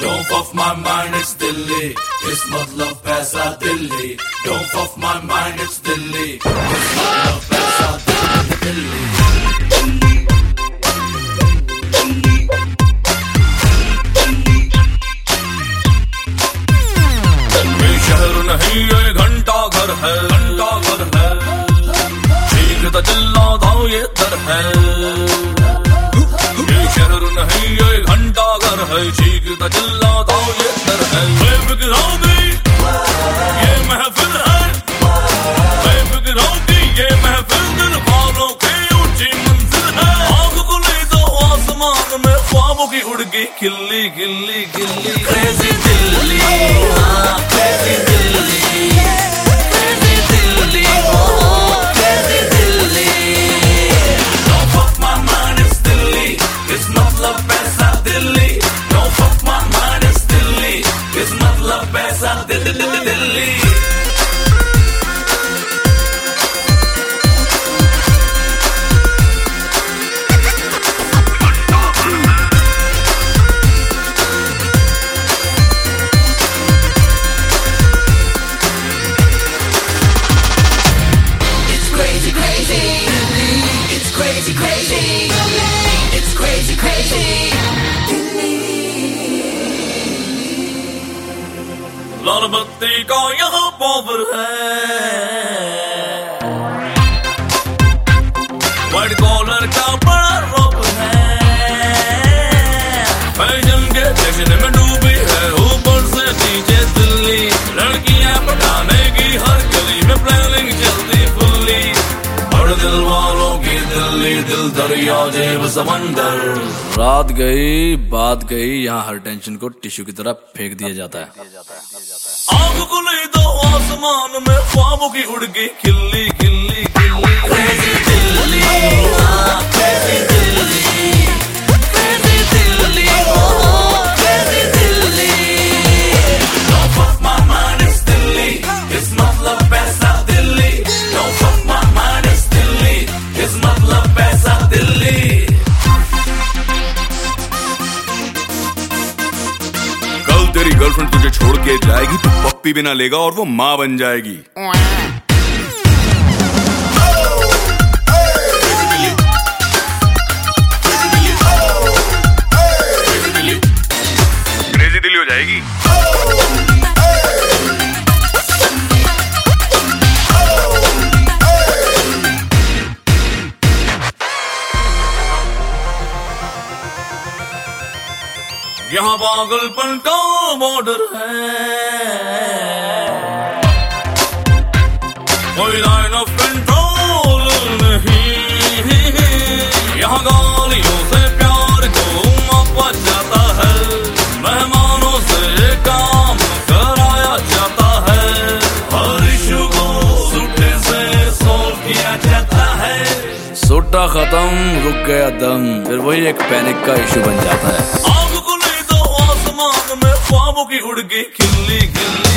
Don't fuck my mind, it's Delhi. It's मतलब पैसा Delhi. Don't fuck my mind, it's Delhi. It's मतलब पैसा दिल्ली. ये शहर नहीं ये घंटा घर है, घंटा घर है. चीखता चिल्लाता ये दर है. ये शहर नहीं ये घंटा घर है, चीखता चिल्लाता ये दर है. बेफिक्राओं की ये महफिल है, बेफिक्राओं की ये महफिल दिल वालों की ऊंची मंजिल है. आग खुली तो आसमान में ख्वाबों की उड़ गई खिल्ली खिल्ली खिल्ली. क्रेजी दिल्ली, हाँ crazy Delhi, crazy Delhi, oh crazy Delhi. Don't fuck my mind, it's Delhi. It's मतलब पैसा Delhi. Don't fuck my mind, it's Delhi. It's मतलब पैसा दिल्ली. लाल बत्ती का यहाँ पावर है, व्हाइट कॉलर का बड़ा रॉब है. फैशन के जश्न में डूबी है ऊपर से नीचे दिल्ली. लड़कियां पटाने की हर गली में प्लानिंग चलती फुल्ली. और दिल वालों की दिल्ली, दिल दरिया जेब समंदर. रात गई बात गई, यहाँ हर टेंशन को टिश्यू की तरह फेंक दिया जाता है. आग खुली तो आसमान में ख्वाबों की उड़ गई खिल्ली खिल्ली खिल्ली. क्रेजी दिल्ली, हाँ crazy Delhi, crazy Delhi, oh crazy Delhi. Don't fuck my mind, it's Delhi. It's मतलब पैसा Delhi. Don't fuck my mind, it's Delhi. It's मतलब पैसा दिल्ली. तेरी गर्लफ्रेंड तुझे छोड़ के जाएगी तो पप्पी भी ना लेगा और वो माँ बन जाएगी. क्रेजी दिल्ली हो जाएगी. यहाँ पागलपन का बॉर्डर है, कोई लाइन ऑफ कंट्रोल नहीं. यहाँ गालियों से प्यार को मापा जाता है, मेहमानों से काम कराया जाता है. हर इशू को सूटे से सॉल्व किया जाता है. सूटा खत्म रुक गया दम, फिर वही एक पैनिक का इशू बन जाता है. ख्वाबों की उड़ गई खिल्ली खिल्ली.